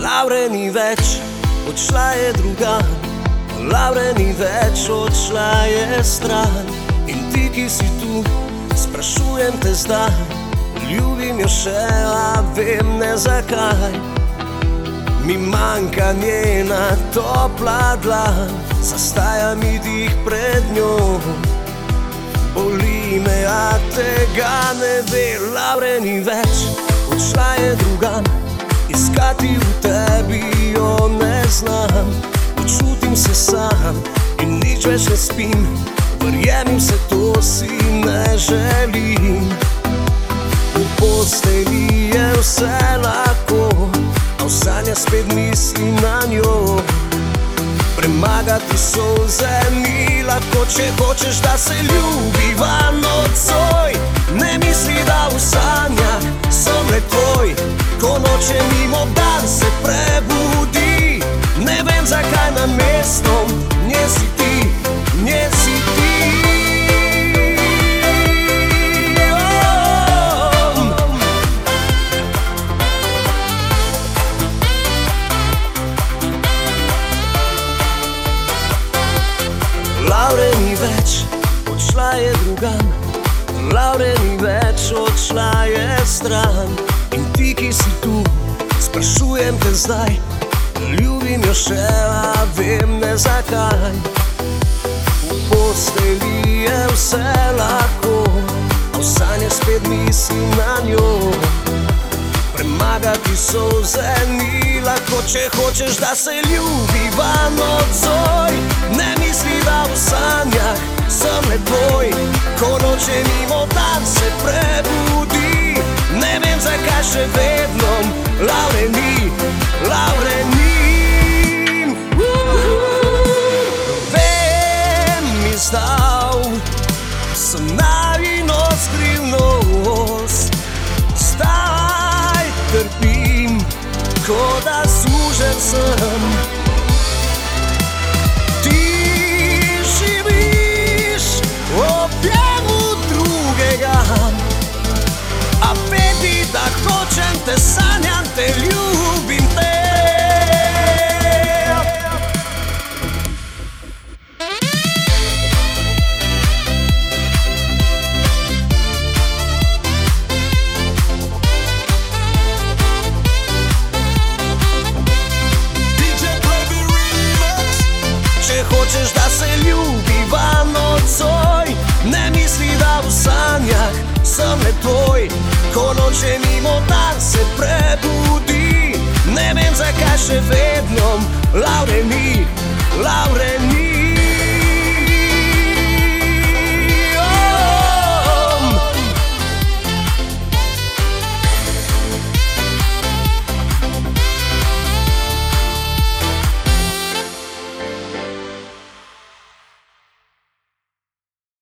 Laure ni več, odšla je drugam. Laure ni več, odšla je stran. In ti, ki si tu, sprašujem te zdaj. Ljubim jo še, a vem ne zakaj. Mi manjka njena topla dlan, zastaja mi dih pred njo. Boli me, a tega ne ve. Laure ni več, odšla je drugam. Iskati v tebi jo ne znam. Počutim se sam in nič več ne spim. Verjemim se, to si ne želim. V posteli je vse lahko, a v sanje spet mislim na njo. Premagati solze ni lahko, če hočeš, da se ljubiva nocoj. Ne misli, da v sanjah sem le tvoj, ko noče mimo dan se prebudi. Ne vem, zakaj namesto nje si ti, nje si ti. Laure ni več, odšla je drugam. Laure ni več, odšla je stran. In ti, ki si tu, sprašujem te zdaj. Ljubim jo še, a vem ne zakaj. V posteli je vse lahko, a v sanje spet mislim na njo. Premagati solze ni lahko, če hočeš, da se ljubiva nocoj. Ne misli, da v sanjah sem le tvoj, ko noče mimo dan se prebudi. Ne vem, zakaj še vedno Laure ni, Laure ni. Vem, izdal sem najino skrivnost. Zdaj trpim, ko da sužen sem. Ti živiš v objemu drugega, a vedi, da hočem te, sanjam te, ljubim te. Če hočeš, da se ljubiva nocoj, ne misli, da v sanjah sem le tvoj, ko noče mimo dan se prebudi. Ne vem, zakaj še vedno Laure ni.